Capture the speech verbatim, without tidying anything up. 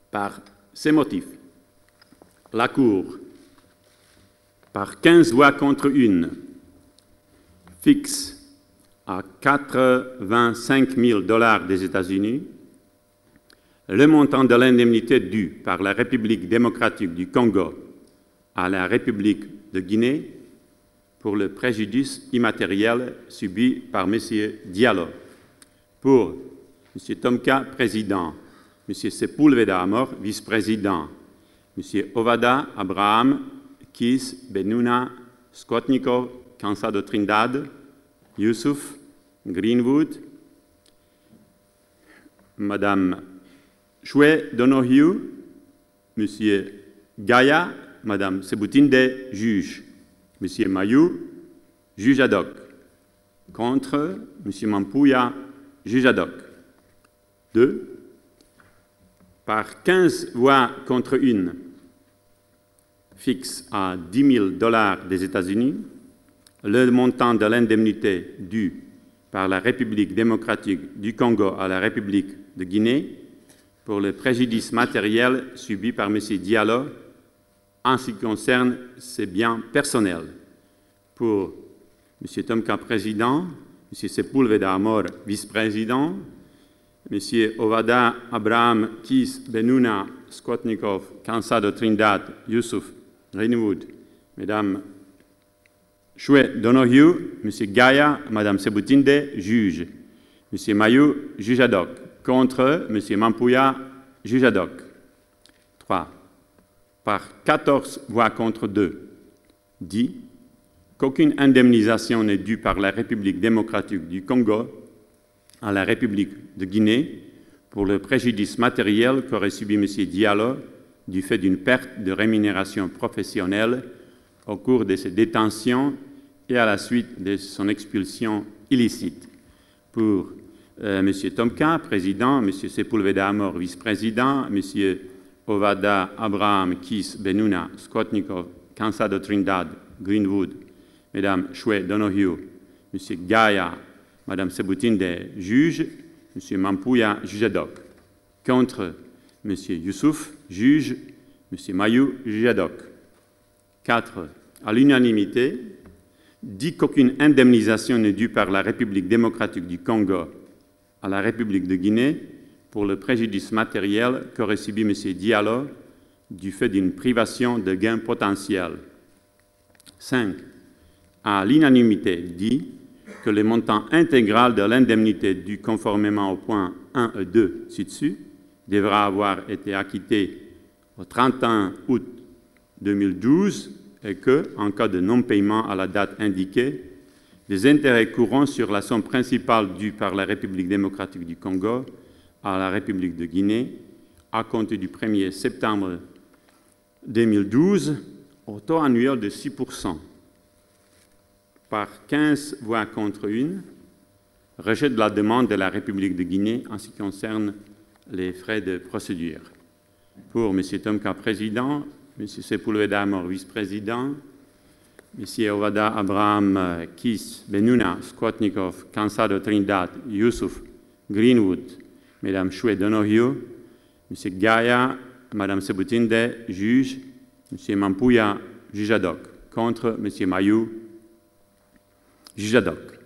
Par ces motifs, la Cour, par quinze voix contre une, fixe à quatre-vingt-cinq mille dollars des États-Unis le montant de l'indemnité due par la République démocratique du Congo à la République de Guinée pour le préjudice immatériel subi par M. Diallo. Pour M. Tomka, président, M. Sepulveda Amor, vice-président, M. Ovada Abraham Kis Benuna Skotnikov Cansado Trindade, Youssouf Greenwood, Madame Choué Donoghue, M. Gaïa, Madame Sebutinde, juge, M. Mayou, juge ad hoc. Contre, M. Mampouya, juge ad hoc. Deux. Par quinze voix contre une, fixe à dix mille dollars des États-Unis le montant de l'indemnité due par la République démocratique du Congo à la République de Guinée pour le préjudice matériel subi par M. Diallo en ce qui concerne ses biens personnels. Pour M. Tomka, président, M. Sepulveda Amor, vice-président, M. Ovada Abraham Kis Benuna Skotnikov Cansado Trindade, Youssouf Greenwood, Mesdames Choué Donoghue, M. Gaïa, Madame Sebutinde, juge, M. Mayou, juge ad hoc. Contre, M. Mampouya, juge ad hoc. Trois. Par quatorze voix contre deux, dit qu'aucune indemnisation n'est due par la République démocratique du Congo à la République de Guinée pour le préjudice matériel qu'aurait subi M. Diallo du fait d'une perte de rémunération professionnelle au cours de ses détentions et à la suite de son expulsion illicite. Pour euh, M. Tomka, président, M. Sepulveda Amor, vice-président, M. Ovada Abraham Kis Benuna Skotnikov Cansado Trindade, Greenwood, Mesdames Choué Donoghue, M. Gaïa, Madame Sebutinde, juge, M. Mampouya, juge ad hoc. Contre, M. Youssouf, juge, M. Mayou, juge ad hoc. Quatre. À l'unanimité, dit qu'aucune indemnisation n'est due par la République démocratique du Congo à la République de Guinée pour le préjudice matériel qu'aurait subi M. Diallo du fait d'une privation de gains potentiels. Cinq. À l'unanimité, dit que le montant intégral de l'indemnité due conformément au point un et deux ci-dessus devra avoir été acquitté au trente et un août deux mille douze et que, en cas de non-paiement à la date indiquée, les intérêts courants sur la somme principale due par la République démocratique du Congo à la République de Guinée, à compter du premier septembre deux mille douze, au taux annuel de six pour cent. Par quinze voix contre une, rejet de la demande de la République de Guinée en ce qui concerne les frais de procédure. Pour M. Tomka, président, M. Sepulveda Amor, vice-président, M. Ovada Abraham Kis Benuna Skotnikov Cansado Trindade, Youssouf Greenwood, Mesdames Choué Donoghue, M. Gaïa, Madame Sebutinde, juge, M. Mampouya, juge ad hoc. Contre, M. Mayou, juge ad hoc.